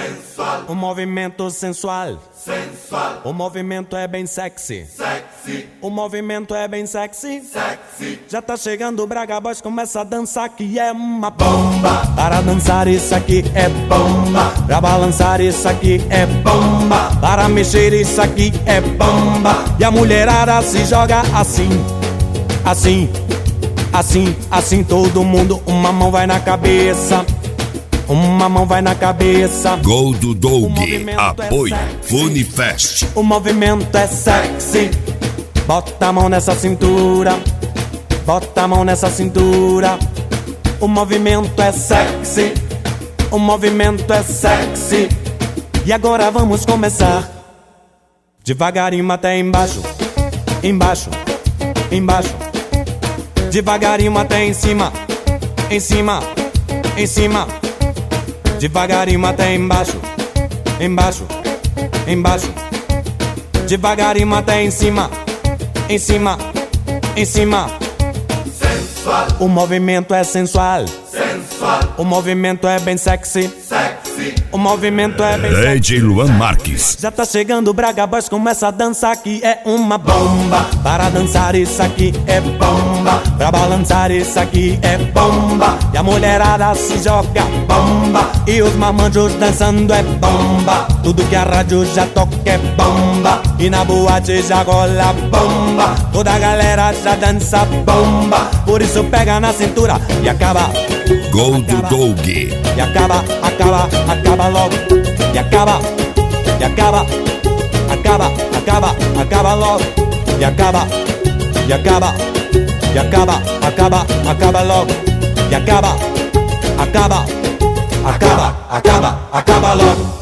sensual. Um movimento sensual. Sensual. O movimento é bem sexy. Sexy. O movimento é bem sexy. Sexy. Já tá chegando o Braga Boys, começa a dançar que é uma bomba. Para dançar isso aqui é bomba. Pra balançar isso aqui é bomba. Para mexer isso aqui é bomba. E a mulherada se joga assim. Assim, assim, assim, todo mundo, uma mão vai na cabeça. Uma mão vai na cabeça. Gol do Doug, apoio Funifest. O movimento é sexy. Bota a mão nessa cintura. Bota a mão nessa cintura. O movimento é sexy. O movimento é sexy. E agora vamos começar. Devagarinho até embaixo. Embaixo, embaixo. Devagarinho até em cima. Em cima, em cima. Devagarinho até embaixo. Embaixo, embaixo. Devagarinho até em cima. Em cima, em cima. Sensual. O movimento é sensual. Sensual. O movimento é bem sexy. Sexy. O movimento é bem sexy. DJ Luan Marques. Já tá chegando o Braga Boys, começa a dançar que é uma bomba. Para dançar isso aqui é bomba. Pra balançar isso aqui é bomba. E a mulherada se joga bomba. E os mamanjos dançando é bomba. Tudo que a rádio já toca é bomba. E na boate já rola bomba. Toda a galera já dança bomba. Por isso pega na cintura e acaba. Gol do Doug. E acaba, acaba, acaba logo. E acaba, e acaba, acaba, acaba, acaba logo. E acaba, e acaba, e acaba, acaba, acaba logo. E acaba, acaba, acaba, acaba, acaba logo.